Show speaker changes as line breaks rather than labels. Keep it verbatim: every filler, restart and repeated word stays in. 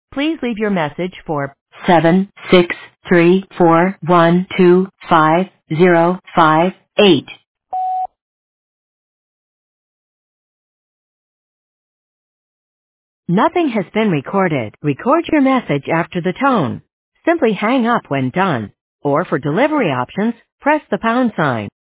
Please leave your message for seven six three four one two five zero five eight. Nothing has been recorded. Record your message after the tone. Simply hang up when done. Or for delivery options, press the pound sign.